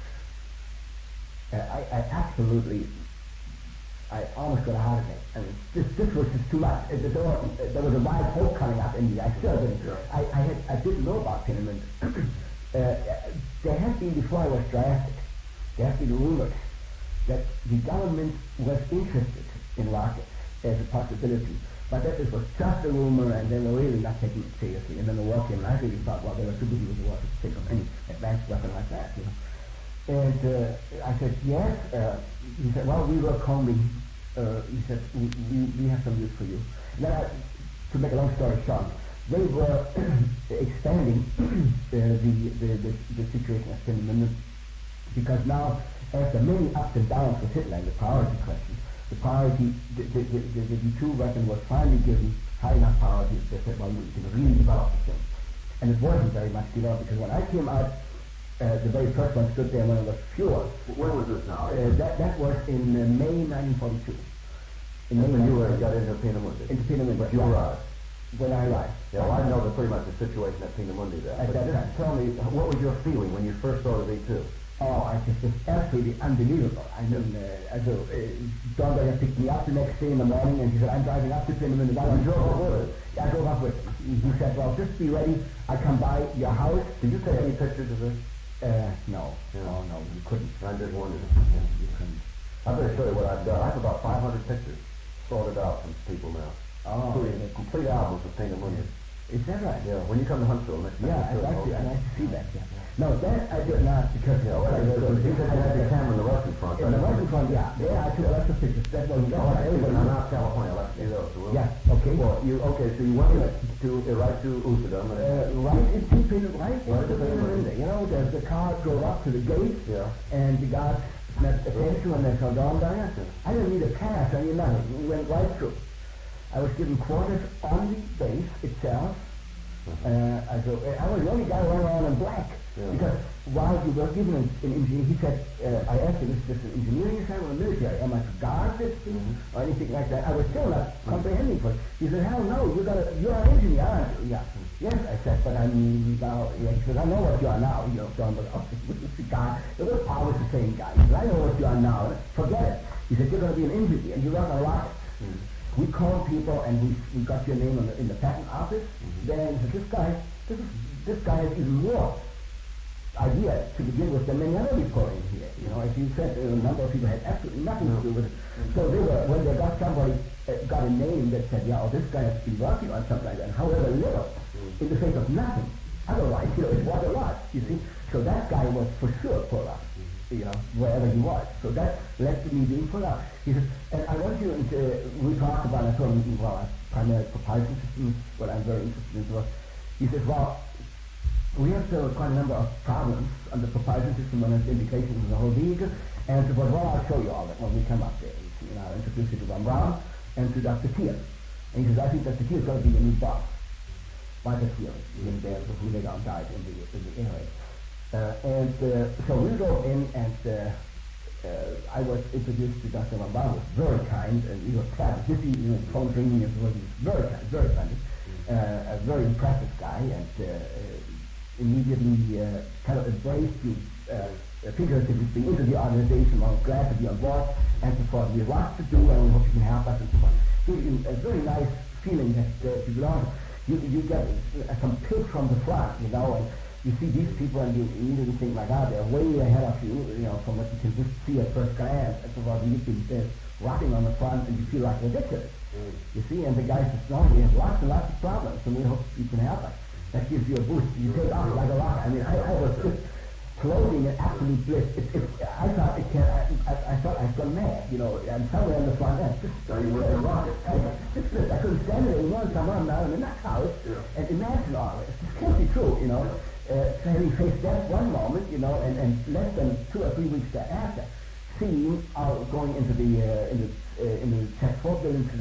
I almost got a heart attack. I mean, this was just too much. There was a wild hope coming up in me. I still didn't. I didn't know about Peenemünde. There had been, before I was drafted, there had been rumors that the government was interested in rockets as a possibility, but that this was just a rumor, and they were really not taking it seriously. And then the war came, and I really thought, well, they were too busy with the war to think of any advanced weapon like that, you know. And I said, yes. He said, well, we were calling. He said, we have some use for you. Now, to make a long story short, they were expanding the situation at Peenemünde, because now, after many ups and downs with Hitler and the priority question, the two weapon was finally given high enough priority. They said, well, we can really develop the thing. And it wasn't very much developed, because when I came out, the very first one stood there when it was pure. When was this now? That was in May 1942. And then you got into Peenemünde. Into Peenemünde. But you arrived. When I arrived. Yeah, well, I know pretty much the situation at Peenemünde there. At but that time. Tell me, what was your feeling when you first saw the V2? Oh, it was absolutely unbelievable. I mean, Dornberger picked me up the next day in the morning, and he said, I'm driving up to Peenemünde. You drove up with it? Yeah, I drove up with him. He said, well, just be ready. I come by your house. Did you take any pictures of this? No. Yeah. Oh, no, you couldn't. I did wonder. Yeah, you couldn't. I better show you what I've done. I have about 500 pictures sorted out from people now. Oh. Including complete albums of Peenemünde. Is that right? Yeah, when you come to Huntsville next time. Yeah, I'd like to see that, yeah. No, that I did not, because... Yeah, okay, you said you had the camera in the Russian front. In the Russian front, yeah. Yeah, I took lots of pictures. That wasn't everybody. I'm out of California, I'll have to see those. So yeah, okay. Well, so you went right to Usedom. Right into Peenemünde. You know, the car drove up to the gate, and the guards snapped attention when they saw Dornberger. I didn't need a pass, I mean nothing. We went right through. I was given quarters on the base itself. I was the only guy running around in black. Yeah. Because while you were given an engineer, he said, I asked him, is this an engineering assignment or military? Am I to guard this thing or anything like that? I was still not comprehending for it. He said, hell no, you're an engineer, aren't you? Yeah. Yes, I said, but I mean, now, he said, I know what you are now. You know, Dornberger, the guy, the whole power is the same guy. He said, I know what you are now. Forget it. He said, you're going to be an engineer and you run a rocket. We called people and we got your name in the patent office. Then he said, this guy has even more idea to begin with than many other people in here. You know, as you said, a number of people had absolutely nothing to do with it. So they were, when they got somebody got a name that said, yeah, this guy has been working on something like that, however little, in the face of nothing. Otherwise, you know, it was a lot, you see. So that guy was for sure pulled up, you know, wherever he was. So that led to me being pulled up. He said, and I want you, we talked about, I told him, well, primarily propulsion systems, what I'm very interested in. So he says, well, we have still quite a number of problems on the propulsion system and its indications of the whole vehicle, and so well, I'll show you all that when we come up there. You know, I'll introduce you to Von Braun and to Dr. Thiel. And he says, I think Dr. Thiel is going to be the new boss. Michael Thiel, who later on died in the area. So we go in, and I was introduced to Dr. Von Braun, was very kind, and he was fabulous. This evening, phone ringing, he was very kind, very friendly, a very impressive guy, and immediately kind of embraced you figuratively speaking into the organization. I'm glad to be on board, and so forth. We have lots to do, and we hope you can help us, and so forth. A very nice feeling that you belong. You get some pick from the front, you know, and you see these people, and you immediately think, my God, they're way ahead of you, you know, from what you can just see at first glance, and so forth. You've been rocking on the front, and you feel like ridiculous. You see, and the guy says, no, we have lots and lots of problems, and we hope you can help us. That gives you a boost. You take off like a rocket. I mean, I was just floating in absolute bliss. I thought I'd gone mad, you know, and somewhere on the front end, just a rocket. I couldn't stand it anymore, so I'm now in the next house, and imagine all this. It can't be true, you know. Having faced that one moment, you know, and less than 2 or 3 weeks thereafter, seeing going into the Czech Fort building,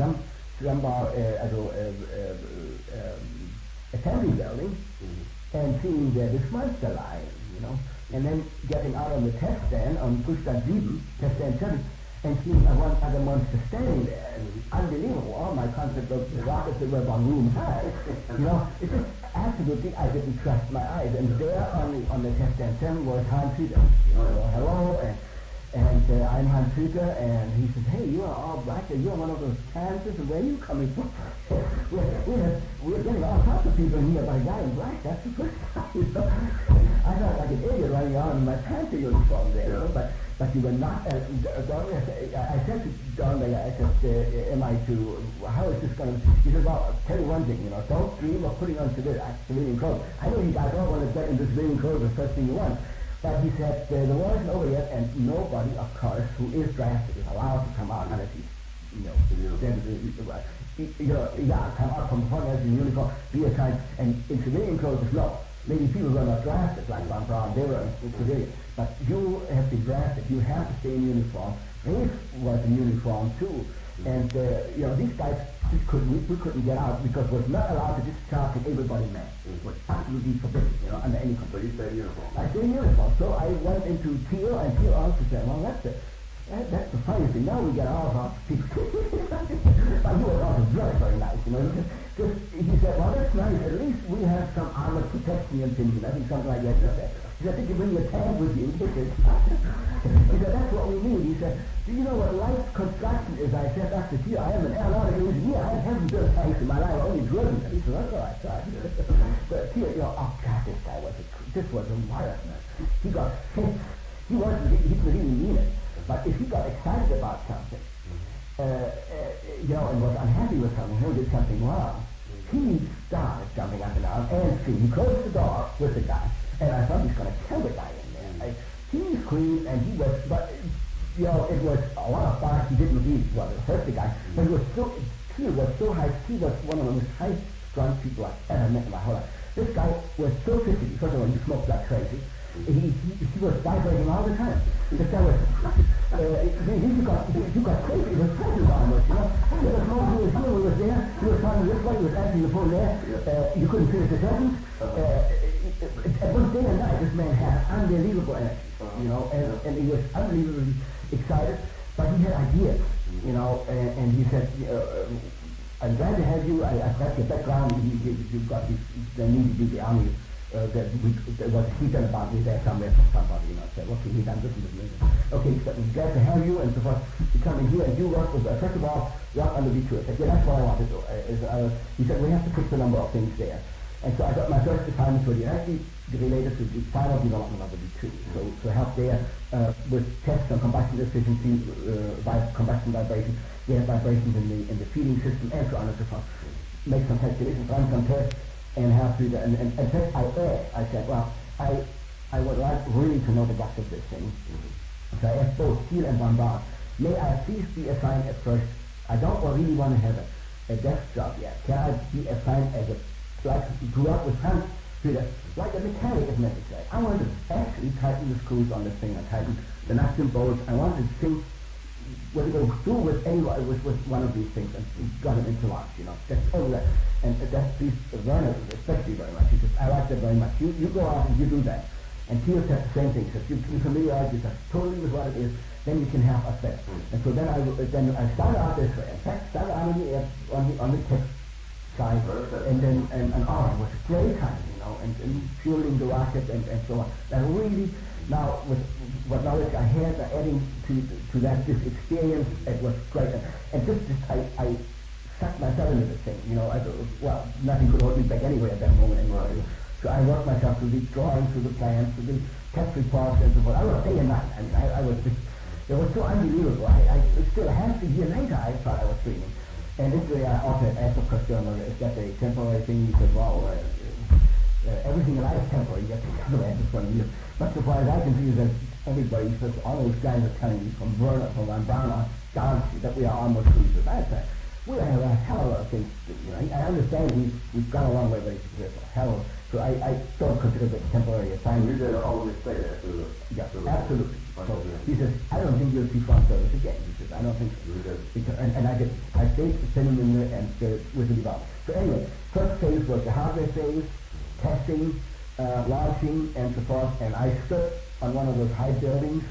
assembly building, and seeing this monster line, you know, and then getting out on the test stand on Pushta 7, test stand 7, and seeing other monster standing there, and unbelievable. Oh my my concept of the rockets that were about room high. It's just absolutely, I didn't trust my eyes. And there on the test stand 7 was Hans Hüter. Hello, and I'm Hans Hüter, and he says, hey, you are all black, and you're one of those kansas, and where are you coming from? we're getting all sorts of people here, but a guy in black, that's the first time, I felt like an idiot running around in my Panther uniform there, but you were not, I said to Don, I said, am I to, how is this going to, he said, well, I'll tell you one thing, don't dream of putting on civilian clothes. I know you guys don't want to get into civilian clothes the first thing you want, but he said, the war isn't over yet, and nobody, of course, who is drafted is allowed to come out unless he's, come out from the front as a uniform, be assigned, and in civilian clothes is no. Maybe people who are not drafted, like Von Braun, they were in civilian. But you have been drafted, you have to stay in uniform. Rafe was in uniform too. And, these guys, we couldn't get out because we're not allowed to discharge an able-bodied man. It was absolutely forbidden, under any condition. So you stayed in uniform? I stayed in uniform. So I went into Teal, and Teal also said, well, that's the funny thing. Now we get all of our people. But he was also very, very nice, he said, well, that's nice. At least we have some armored protection in Finland. I think something like that. He said, I think you bring your tank with you. He said, that's what we need. He said, do you know what light construction is? I said, Dr. Teal, I am an aeronautical engineer. I haven't built tanks in my life. I've only driven them. He said, that's all right, sorry. But Teal, oh, God, this was a wilderness. He got fits. He didn't really mean it. But if he got excited about something, and was unhappy with something, he did something wrong, he started jumping up and down and screaming. He closed the door with the guy, and I thought he was going to kill the guy in there. He screamed, and he was, but, it was a lot of fun. He didn't really, hurt the guy, but he was so high, he was one of the most high-strung people I've ever met in my whole life. This guy was so fidgety. First of all, he smoked like crazy. He was vibrating all the time. This guy was, you got crazy. It was crazy almost, There was no he was here, he was there, he was talking this way, he was answering the phone there. You couldn't finish the sentence. It was day and night. This man had unbelievable energy, and he was unbelievably excited, but he had ideas, and he said, I'm glad to have you. I've got your background. You've got the need to be the army. There was a heat about me there somewhere from somebody, said, okay, he done listen to me. Okay, so I'm glad to have you, and so forth. You come in here and you work with, first of all, work on the V2. I said, yeah, that's what I want to do. He said, we have to fix a number of things there. And so I got my first assignment for the actually related to the final development of the V2. So to help there with tests on combustion efficiency, combustion vibration, we have vibrations in the feeding system, and so on and so forth. Make some calculations, run some tests, and have to, and first I said, well, I would like really to know the guts of this thing. So I asked both Teal and Von Braun, may I please be assigned at first? I don't really want to have a desk job yet. Can I be assigned as grew up with Hans Hüter, like a mechanic if necessary? I wanted to actually tighten the screws on this thing, and tighten the nuts and bolts. I wanted to think what to go through with one of these things, and got him into launch, That's all that. And that please Werner especially very much. He says, I like that very much. You go out and you do that. And Teal said the same thing. He says, you familiarize yourself totally with what it is, then you can have a set. And so then I started out this way. In fact, started out on the test side, and then it was a great time, and fueling the rocket and so on. And really, now with what knowledge I had, adding to that this experience, it was great. And just I sucked myself into this thing, nothing could hold me back anyway at that moment anymore. So I worked myself through the drawings, through the plans, through the test reports, and so forth. I was day and night. I mean, I was just, it was so unbelievable. I still half a year later, I thought I was dreaming. And this way I often asked, of course, is that a temporary thing? He said, well, everything in life is temporary. You have to come around for 20 years. But so far as I can see is that everybody says, all those guys are telling me from Werner, from Von Braun, down that we are almost cruisers. I said, we have a hell of a lot of things to do. I understand we've gone a long way, but it's a hell of. So I don't consider it a temporary assignment. You did always say that. Absolutely. So he says, I don't think you'll see front service again. He says, I don't think so. Because, and I did. I stayed sending him in there and with the development. So anyway, first phase was the hardware phase, testing, launching, and so forth. And I stood on one of those high buildings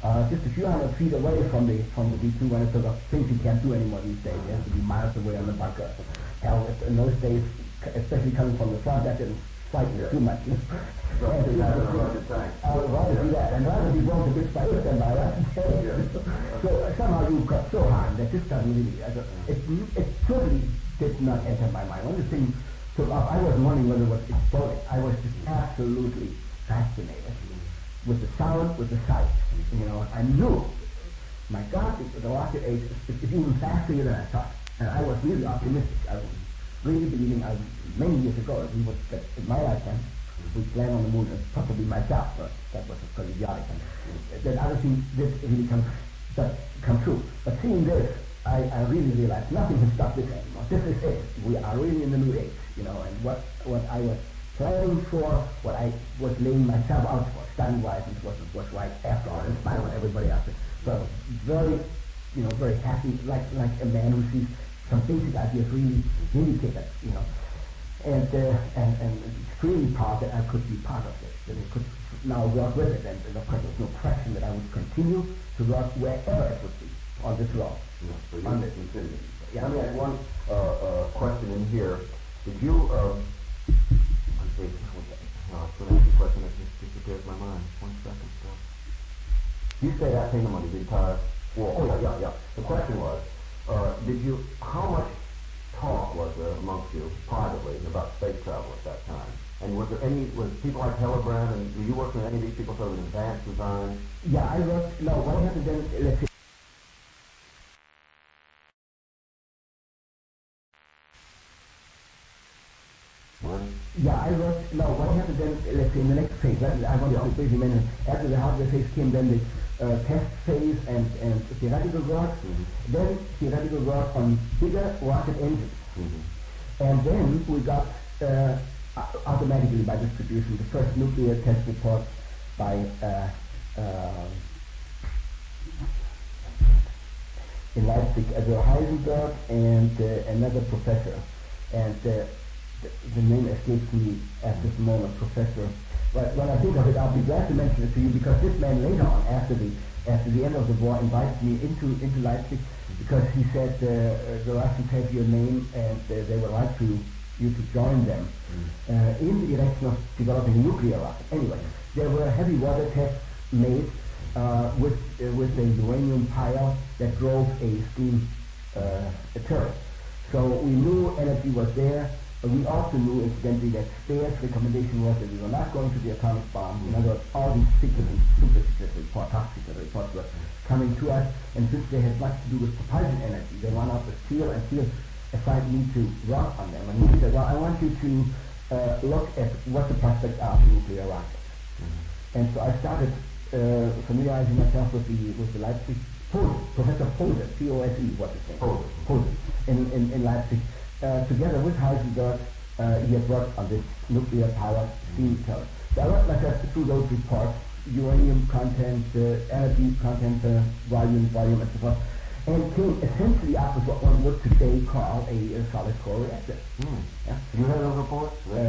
just a few hundred feet away from the B-2, one of the things you can't do anymore these days. You have to be miles away on the bunker. Hell, in those days, especially coming from the front, that didn't frighten you too much. So you had a rugged tank. I would rather do that, and rather be blown to bits by it than by that. So somehow you got so hard that this doesn't really, it totally did not enter my mind. When the thing took off, I wasn't wondering whether it was exploding. I was just absolutely fascinated with the sound, with the sight. You know, I knew, my God, the rocket age is even faster than I thought. And I was really optimistic. I was really believing, many years ago, we would, that in my lifetime, we'd land on the moon, and probably myself, but that was of course idiotic. That other things did really come true. But seeing this, I really realized nothing can stop this anymore. This is it. We are really in the new age, you know, and what I was planning for, what I was laying myself out for, study-wise, and was right after all, in spite of everybody else. So very, you know, very happy, like a man who sees some basic ideas really vindicated, you know, and extremely proud that I could be part of this, that I could now work with it, and of course there's no question that I would continue to work wherever it would be on this road. Yes, so you On this. continue. Yeah. Let me add one question in here. Did you, let's see, I was going to ask you a question that just disappears my mind. 1 second still. You say that thing on the entire war. Oh, yeah. The question was, how much talk was there amongst you privately about space travel at that time? And was people like Hillebrand, and were you working with any of these people sort of in advanced design? Yeah, I worked, no, what happened then, let's see. Yeah, I worked, no, what happened then, let's say in the next phase, I want to briefly mention, after the hardware phase came then the test phase and theoretical work, then theoretical work on bigger rocket engines. And then we got automatically by distribution the first nuclear test report by in Leipzig, Heisenberg and another professor. And the name escapes me at this moment, Professor. But when I think of it, I'll be glad to mention it to you, because this man later on, after the end of the war, invited me into Leipzig, because he said the Russians have your name and they would like you to join them in the direction of developing a nuclear rocket. Anyway, there were heavy water tests made with a uranium pile that drove a steam turret. So we knew energy was there. We also knew, incidentally, that Speer's recommendation was that we were not going to the atomic bomb. In other words, all these secret and super secret reports, top secret reports were coming to us, and since they had much to do with propulsion energy, they ran out with Steele, and Steele assigned me to work on them. And he said, well, I want you to look at what the prospects are for nuclear rockets. And so I started familiarizing myself with the Leipzig, Professor Pose, P-O-S-E, what's his name? Pose, in Leipzig. Together with Heisenberg, he had worked on this nuclear power steam turret. So I worked myself through those reports, uranium content, energy content, volume, and so forth, and came essentially up with what one would today call a solid core reactor. Yeah. You have those reports?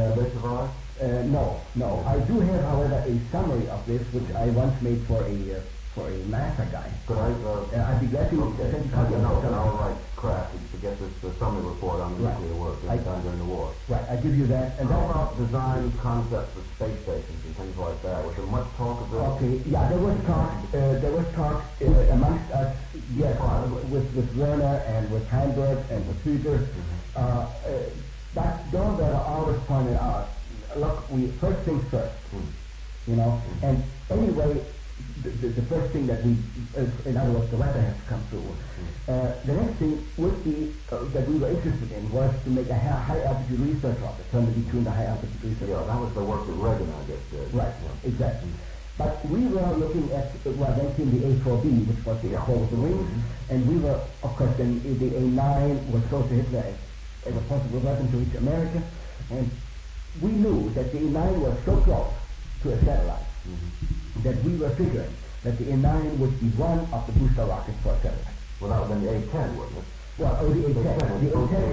No. I do have, however, a summary of this, which I once made for a NASA guy. Could I'd be glad to send you a copy of that. I'll write craft to get this summary report on nuclear work done during the war. Right, I give you that. And how about design concepts for space stations and things like that? Was there much talk of this? Okay, yeah, there was talk amongst us, yes, with Werner and with Heimberg and with Hüter. But Dornberger always pointed out, look, first things first, you know, and anyway, the first thing that we, in other words, the weather has to come through. The next thing would be that we were interested in was to make a high altitude research rocket, turn the B-2 into high altitude research. Yeah, that was the work that Reagan, I guess, did. Right, exactly. But we were looking at, well, then came the A4B, which was the A4 with the wings, and we were, of course, then the A9 was close to Hitler as a possible weapon to reach America, and we knew that the A9 was so close to a satellite that we were figuring that the A9 would be one of the booster rockets for a satellite. Well, that would have been the A10, wouldn't it? Well, the A10. The A10.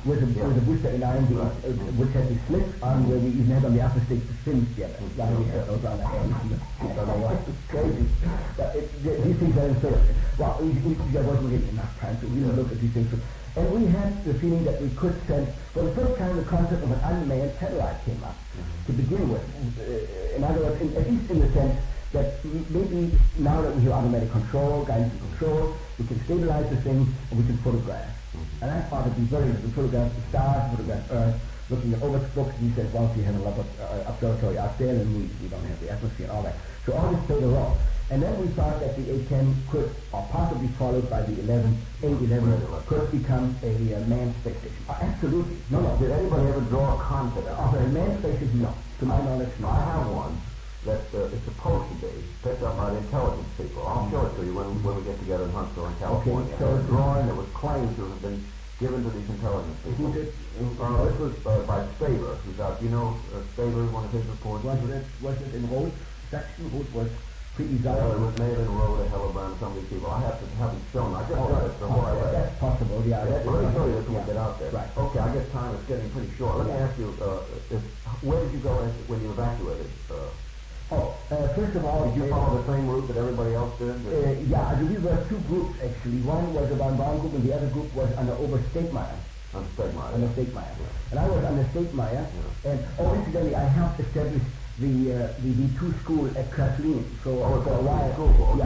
with a booster in R&D, which has a slit on where we even had on the upper stick the fins together. Those on the hands. I don't know why. It's crazy. But these things are so. Well, there wasn't really enough time to really look at these things. And we had the feeling that we could send, for the first time, the concept of an unmanned satellite came up to begin with. In other words, at least in the sense that maybe now that we have automatic control, guidance and control, we can stabilize the thing and we can photograph. And I thought it'd be very interesting to photograph the stars, photograph Earth, looking at Oversbrook. He said, well, we have a lot of observatory out there and we don't have the atmosphere and all that. So all this played a role. And then we thought that the A-10 could, or possibly followed by the A-11, could become a manned space station. Absolutely. No. Did anybody ever draw a concept of a manned space station? No. To my knowledge, no. I have one that is supposed to be picked up by the intelligence people. I'll show it to you when we get together in Huntsville in California. Okay, so a drawing that was claimed to have been given to these intelligence people. Who did? This was by Staber, who's out. You know Staber, one of his reports? Was it in Rhodes section? Rhodes was pretty it was made in Road at Hellebrand, some of these people. I haven't shown. I just got it before I left. That's possible, yeah. Let me show you this when we get out there. Right. Okay, I guess time is getting pretty short. Let me ask you, where did you go when you evacuated? First of all, did you follow the same route that everybody else did? Yeah, we were two groups actually. One was the Von Braun group and the other group was under Oberstegmaier. On Stegmaier. Under Stegmaier. Yeah. And I was under Stegmaier. Yeah. And incidentally, I helped establish the V2 school at Kraslin. So for a while,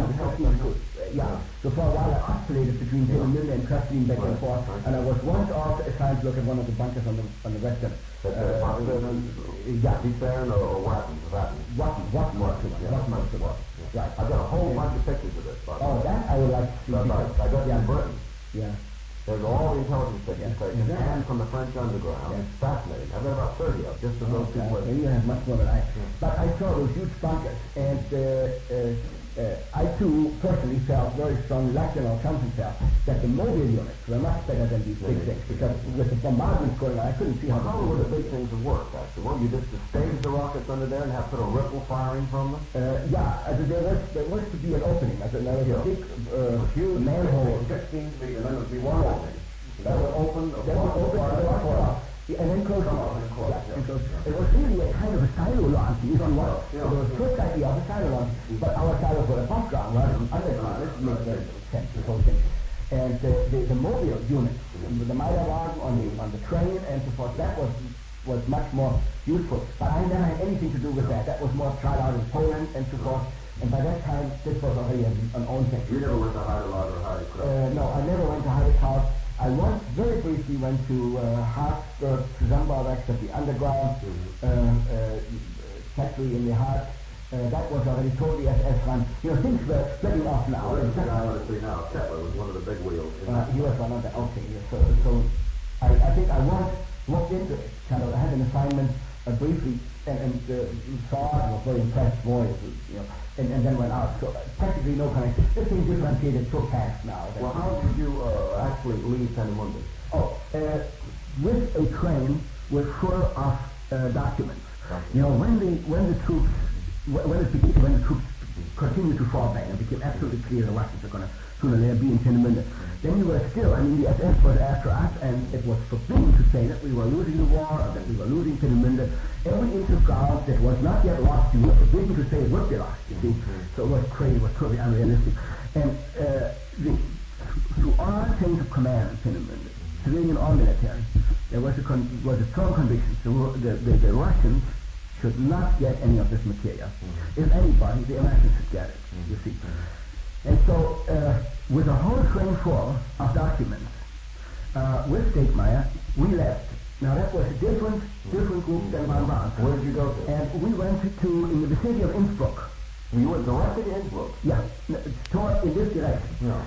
So for a while I oscillated between Peenemünde and Kraslin back and forth. And I was once also assigned to look at one of the bunkers on the western. Wiesbaden or Watten? Watten. Right. I've got a whole bunch of pictures of this. That I would like to see. I got in Britain. Yeah. There's all the intelligence pictures taken, and from the French underground. Yeah. It's fascinating. I've got about 30 of just of those two places. You have much more than I. But I saw those huge bunkers, and I too personally felt very strongly, like General Thompson felt, that the mobile units were much better than these big things, because with the bombardments going on, I couldn't see how would the big things have worked, actually? Well, you just stage the rockets under there and have sort of ripple firing from them? There was to be an opening. There was a big, huge manhole. 16 feet, and then there would be one opening. That would open, and then close off. It was really a kind of a silo launch. It was first idea of a silo launch, but our silos were above ground rather than underground. This makes very sense, the whole thing. And the mobile units, the Meierwagen on the train and so forth, that was much more useful. But I never had anything to do with that. That was more tried out in Poland and so forth. And by that time, this was already an own thing. You never went to Heidelberg or Heidekraut? No, I never went to Heidekraut. I once very briefly went to Harzburg Zusammenbauwerk at the underground factory in the heart. That was already totally SS run. Things were spreading off now. Well, the guy I want to see now, Kettler, was one of the big wheels. He was one of the, okay. So I think I once looked into it, kind of had an assignment briefly, and saw it and was very impressed, and then went out. So practically no connection. This thing differentiated so fast now. Well, how did you actually leave Peenemünde? With a train with full of documents. When the troops continued to fall back and became absolutely clear the Russians are going to sooner or later be in Peenemünde, then we were still, the SS was after us, and it was forbidden to say that we were losing the war or that we were losing Peenemünde. Every inch of ground that was not yet lost, you were forbidden to say it would be lost, you see. So it was crazy, it was totally unrealistic. And through all chains of command in Peenemünde, civilian or military, there was a strong conviction. The Russians should not get any of this material. If anybody, the Americans should get it, you see. And so, with a whole train full of documents, with Stegmaier, we left. Now that was a different group than Von Braun. Where did you go to? And we went to in the vicinity of Innsbruck. You went directly to Innsbruck? Yeah, toward in this direction. Yeah.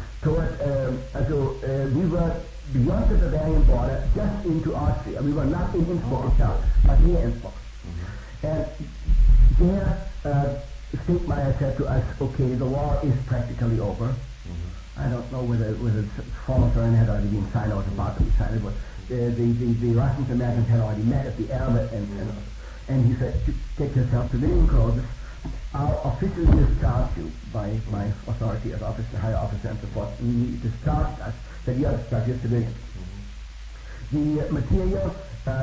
Toward, we were beyond the Bavarian border, just into Austria. We were not in Innsbruck itself, but near Innsbruck. And there, Stegmaier said to us, okay, the war is practically over. I don't know whether the formal surrender had already been signed or was about to be signed, but the Russians and Americans had already met at the Elbe, and he said, take yourself civilian clothes. I'll officially discharge you by my authority as officer, higher officer, and so forth. And he discharged us, said, you are discharged, you're civilian. The material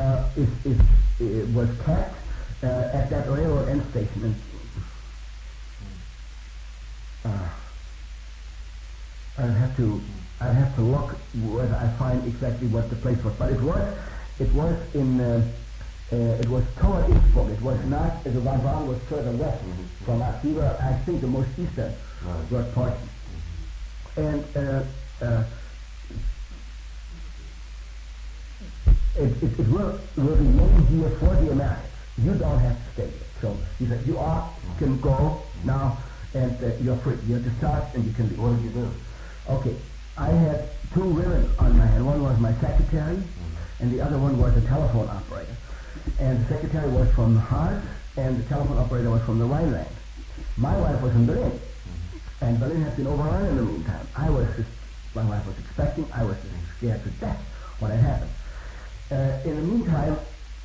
was kept at that railroad end station. I'd have to look whether I find exactly what the place was, but it was toward Innsbruck. It was not, the Weinbahn was further west from us. We were, I think, the most eastern part. And it will remain here for the Americans. You don't have to stay here. So he said, you can go now, and you're free. You're discharged, and you can leave. What did you do? Okay, I had two women on my hand. One was my secretary, and the other one was a telephone operator. And the secretary was from Harz, and the telephone operator was from the Rhineland. My wife was in Berlin, and Berlin has been overrun in the meantime. My wife was expecting, I was scared to death what had happened. In the meantime,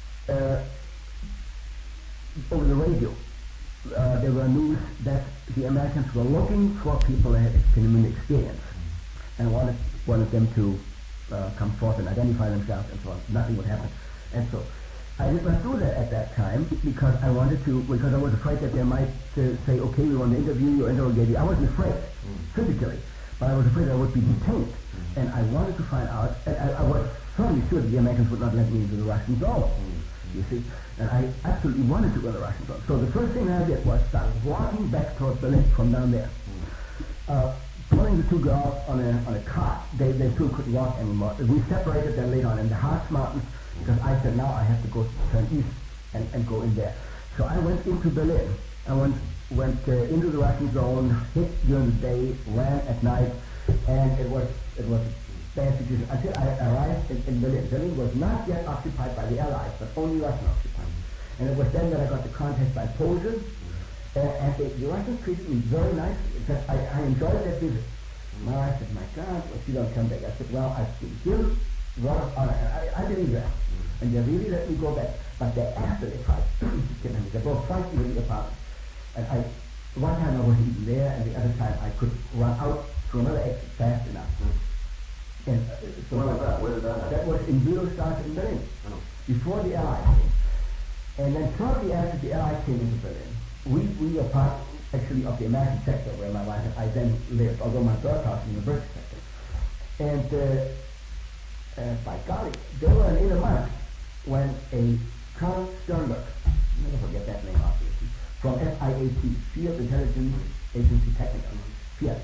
over the radio, there were news that the Americans were looking for people that had criminal experience and wanted them to come forth and identify themselves and so on. Nothing would happen. And so I did not do that at that time because I was afraid that they might say, okay, we want to interview you, interrogate you. I wasn't afraid physically, but I was afraid I would be detained. And I wanted to find out, and I was firmly sure that the Americans would not let me into the Russian zone. You see, and I absolutely wanted to go to the Russian zone. So the first thing I did was start walking back towards Berlin from down there. Pulling the two girls on a cart. They too couldn't walk anymore. We separated them later on in the Harz Mountains because I said now I have to go turn east and go in there. So I went into Berlin. I went into the Russian zone, hit during the day, ran at night, and it was a bad situation until I arrived in Berlin. Berlin was not yet occupied by the Allies, but only Russian occupied. And it was then that I got the contact by Posen. And the Russians treated me very nicely. In fact, I enjoyed that visit. My wife said, my God, if you don't come back. I said, well, I've been given a lot of honor. I believe that. And they really let me go back. But after they tried to kill me, they both tried to leave the apartment. And one time I wasn't even there, and the other time I could run out to another exit fast enough. And so Where was that? Where did that happen? That was in Bülowstraße in Berlin, before the Allies came. And then shortly after the Allies came into Berlin, we were part, actually, of the American sector where my wife and I then lived, although my birth house was in the British sector. And by golly, there were in a month when a Carl Sternberg, I'll never forget that name obviously, from FIAT, Field Intelligence Agency Technical, Fiat,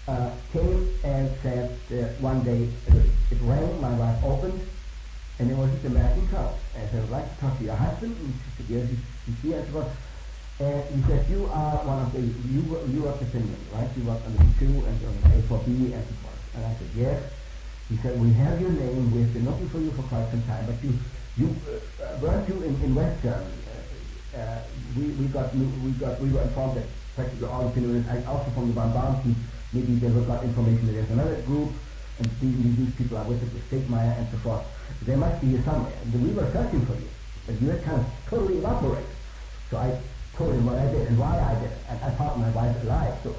came and said one day, it rang, my wife opened, and there was this American Carl, and said, I'd like to talk to your husband, and she said, yes, he's here, and so forth. And he said, you are one of you work at Finland, right? You work on the B2 and on the A4B and so forth. And I said, yes. He said, we have your name, we've been looking for you for quite some time, but weren't you in West Germany? We were informed that practically all the Finland, also from the Weinbahn team, maybe they got information that there's another group, and these people are with it, with Stegmaier and so forth. They must be here somewhere. And we were searching for you, but you had kind of totally evaporated. So I told him what I did and why I did it. And I found my wife alive, so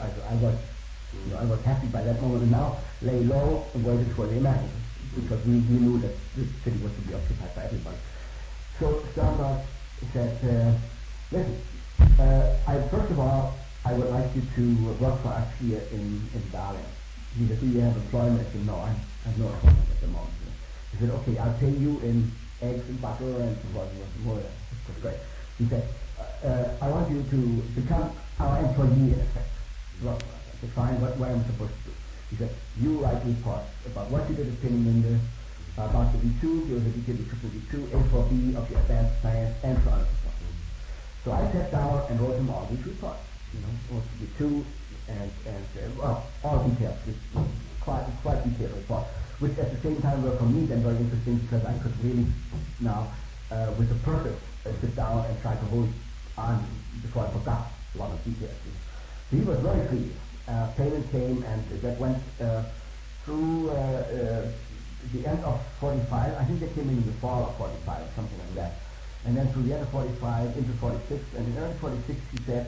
I was happy by that moment, and now lay low and waited for the Americans, because we knew that the city was to be occupied by everybody. So Sternberg said, listen, first of all, I would like you to work for us here in Dahlem. He said, do you have employment? I said, no, I have no employment at the moment. He said, okay, I'll pay you in eggs and butter and what more. That's great. He said, I want you to become our employee in effect. Look, I said, fine, what am I supposed to do? He said, you write reports about what you did at Finland, about the B2, the B2, A4B of the advanced science, and so on and so forth. So I sat down and wrote him all these reports, the B2, and all details, quite detailed reports, which at the same time were for me then very interesting because I could really now, with a purpose, sit down and try to hold on before I forgot a lot of details. So he was very pleased. Payment came, and that went through the end of 45. I think they came in the fall of 45, something like that. And then through the end of 45 into 46, and in early 46 he said,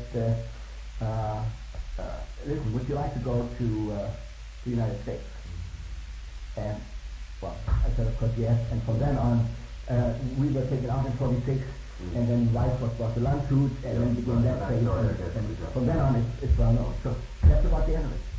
listen, would you like to go to the United States? And Well, I said, of course, yes. And from then on, we were taken out in 46, and then Rice was brought to Landshut, and then began that phase. And from then on, it's well known. So that's about the end of it.